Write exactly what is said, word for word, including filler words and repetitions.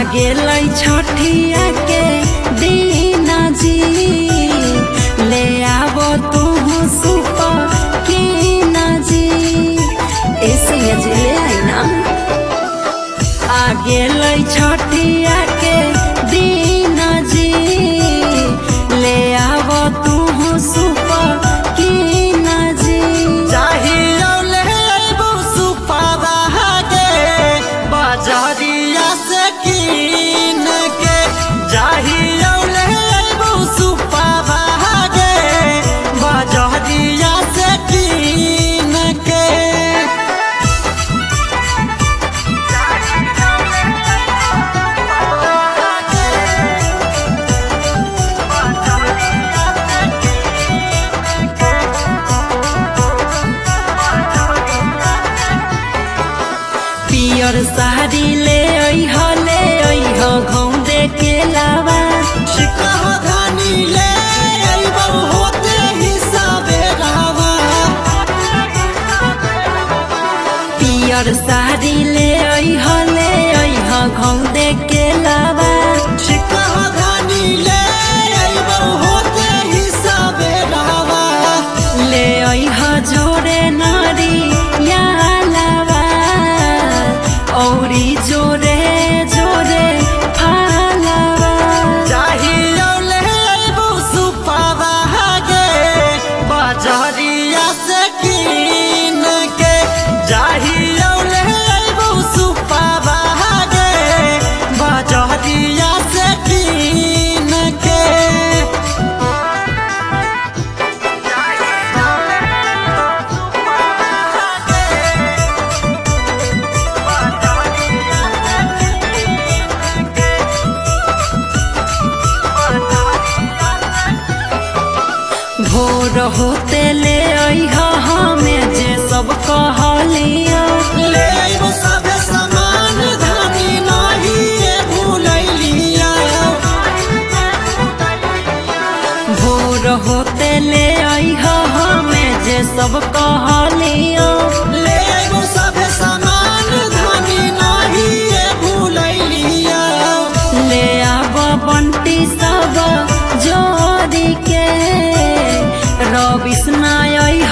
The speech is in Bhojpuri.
गेलै छठिया के दीना जी ले आवो तू सुप कीना जी ऐसे जी ले आई ना। आ गेलै छठिया के दीना जी ले आवो तू सुप कीना जी। चाहिए ले अइबो सुपावा गे बाजारिया से कीन के। चाहिए ले अइबो सुपावा गे बाजारिया से कीन के। पियर साड़ी ले अइह ले अइह घौंदे के लावा। शिकह धानी ले अइबो होते हिसाबे रावा। पियर साड़ी ले अइह ले अइह घौंदे के लावा। शिकह धानी ले अइबो होते हिसाबे रावा। ले अइह जोरे नारी या लावा औरी जोरे जोरे फालावा। चाहिए ले अइबो सुपावा गे बाजारिया से कीन के। चाहिए ले अइबो सुपावा गे बाजारिया से कीन के। भोर होते ले अइह हमें जे सब कहलिया। ले अइबो सभे सामान धानी नाही भूलैलिया। भोर होते ले अइह हमें जे सब कहलिया। ले अइबो सभे सामान धानी नाही भूलैलिया। ले आब बंटी सब जोड़ी के रविस्ना अइह